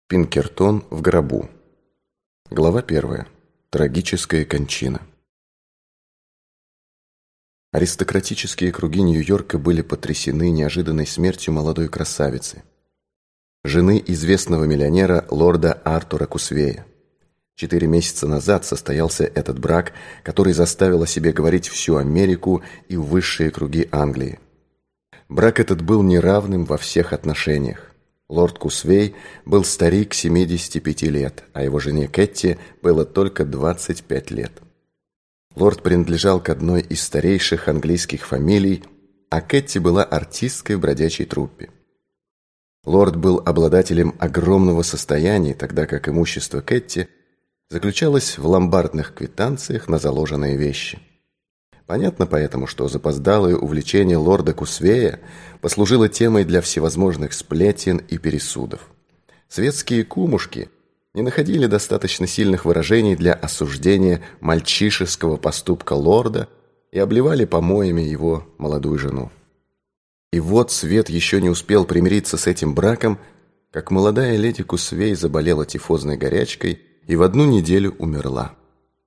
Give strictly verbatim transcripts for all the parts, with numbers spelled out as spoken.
Пинкертон в гробу. Глава первая. Трагическая кончина. Аристократические круги Нью-Йорка были потрясены неожиданной смертью молодой красавицы, жены известного миллионера лорда Артура Кусвея. Четыре месяца назад состоялся этот брак, который заставил о себе говорить всю Америку и высшие круги Англии. Брак этот был неравным во всех отношениях. Лорд Кусвей был старик семидесяти пяти лет, а его жене Кэтти было только двадцать пять лет. Лорд принадлежал к одной из старейших английских фамилий, а Кэтти была артисткой в бродячей труппе. Лорд был обладателем огромного состояния, тогда как имущество Кэтти заключалось в ломбардных квитанциях на заложенные вещи. Понятно поэтому, что запоздалое увлечение лорда Кусвея послужило темой для всевозможных сплетен и пересудов. Светские кумушки не находили достаточно сильных выражений для осуждения мальчишеского поступка лорда и обливали помоями его молодую жену. И вот свет еще не успел примириться с этим браком, как молодая леди Кусвей заболела тифозной горячкой и в одну неделю умерла.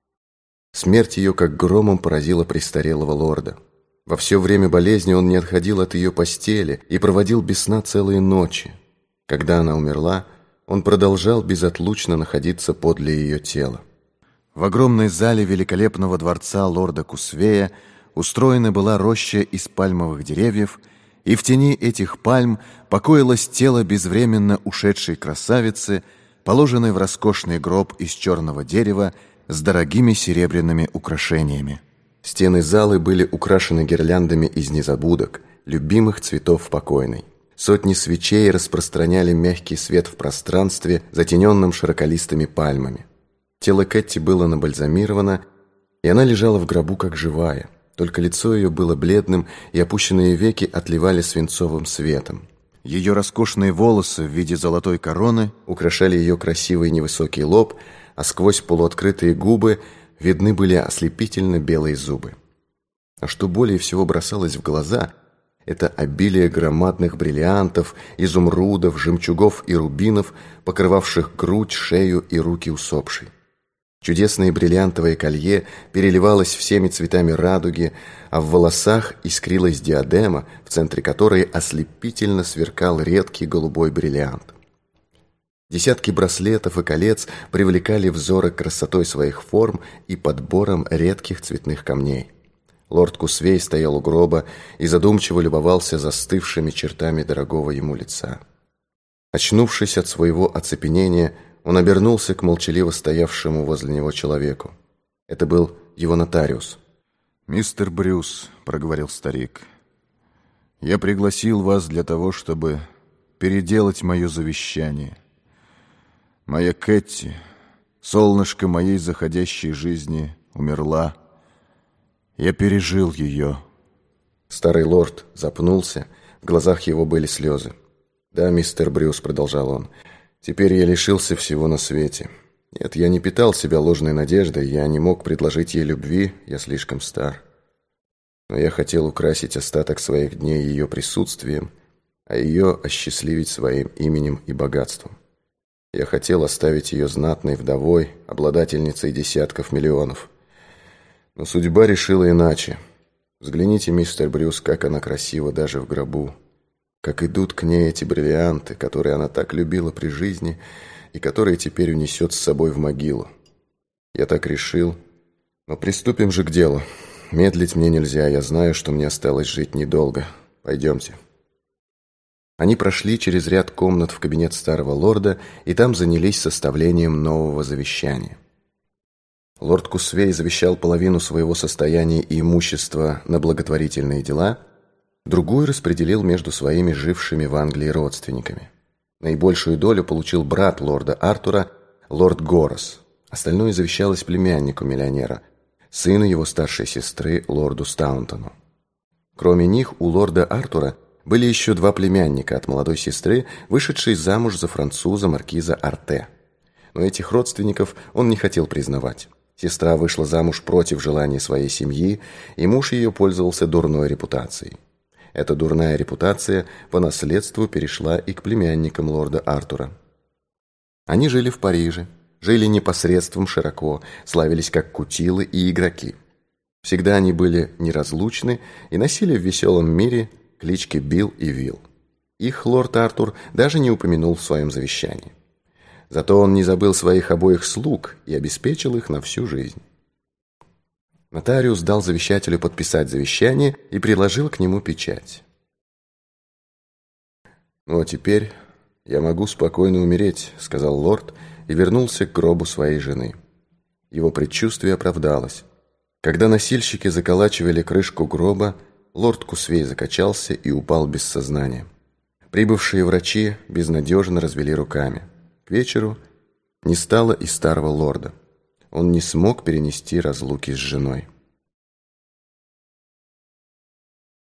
Смерть ее как громом поразила престарелого лорда. Во все время болезни он не отходил от ее постели и проводил без сна целые ночи. Когда она умерла, он продолжал безотлучно находиться подле ее тела. В огромной зале великолепного дворца лорда Кусвея устроена была роща из пальмовых деревьев, и в тени этих пальм покоилось тело безвременно ушедшей красавицы, положенной в роскошный гроб из черного дерева с дорогими серебряными украшениями. Стены залы были украшены гирляндами из незабудок, любимых цветов покойной. Сотни свечей распространяли мягкий свет в пространстве, затененном широколистыми пальмами. Тело Кэтти было набальзамировано, и она лежала в гробу как живая. Только лицо ее было бледным, и опущенные веки отливали свинцовым светом. Ее роскошные волосы в виде золотой короны украшали ее красивый невысокий лоб, а сквозь полуоткрытые губы видны были ослепительно белые зубы. А что более всего бросалось в глаза, это обилие громадных бриллиантов, изумрудов, жемчугов и рубинов, покрывавших грудь, шею и руки усопшей. Чудесное бриллиантовое колье переливалось всеми цветами радуги, а в волосах искрилась диадема, в центре которой ослепительно сверкал редкий голубой бриллиант. Десятки браслетов и колец привлекали взоры красотой своих форм и подбором редких цветных камней. Лорд Кусвей стоял у гроба и задумчиво любовался застывшими чертами дорогого ему лица. Очнувшись от своего оцепенения, он обернулся к молчаливо стоявшему возле него человеку. Это был его нотариус. «Мистер Брюс», — проговорил старик, — «я пригласил вас для того, чтобы переделать мое завещание. Моя Кэтти, солнышко моей заходящей жизни, умерла. Я пережил ее». Старый лорд запнулся, в глазах его были слезы. «Да, мистер Брюс», — продолжал он, — «теперь я лишился всего на свете. Нет, я не питал себя ложной надеждой, я не мог предложить ей любви, я слишком стар. Но я хотел украсить остаток своих дней ее присутствием, а ее осчастливить своим именем и богатством. Я хотел оставить ее знатной вдовой, обладательницей десятков миллионов. Но судьба решила иначе. Взгляните, мистер Брюс, как она красива даже в гробу. Как идут к ней эти бриллианты, которые она так любила при жизни и которые теперь унесет с собой в могилу. Я так решил. Но приступим же к делу. Медлить мне нельзя, я знаю, что мне осталось жить недолго. Пойдемте». Они прошли через ряд комнат в кабинет старого лорда и там занялись составлением нового завещания. Лорд Кусвей завещал половину своего состояния и имущества на благотворительные дела, другую распределил между своими жившими в Англии родственниками. Наибольшую долю получил брат лорда Артура, лорд Горас. Остальное завещалось племяннику миллионера, сыну его старшей сестры, лорду Стаунтону. Кроме них, у лорда Артура были еще два племянника от молодой сестры, вышедшей замуж за француза маркиза Арте. Но этих родственников он не хотел признавать. Сестра вышла замуж против желания своей семьи, и муж ее пользовался дурной репутацией. Эта дурная репутация по наследству перешла и к племянникам лорда Артура. Они жили в Париже, жили непосредством широко, славились как кутилы и игроки. Всегда они были неразлучны и носили в веселом мире клички Билл и Вилл. Их лорд Артур даже не упомянул в своем завещании. Зато он не забыл своих обоих слуг и обеспечил их на всю жизнь. Нотариус дал завещателю подписать завещание и приложил к нему печать. «Ну а теперь я могу спокойно умереть», — сказал лорд и вернулся к гробу своей жены. Его предчувствие оправдалось. Когда носильщики заколачивали крышку гроба, лорд Кусвей закачался и упал без сознания. Прибывшие врачи безнадежно развели руками. К вечеру не стало и старого лорда. Он не смог перенести разлуки с женой.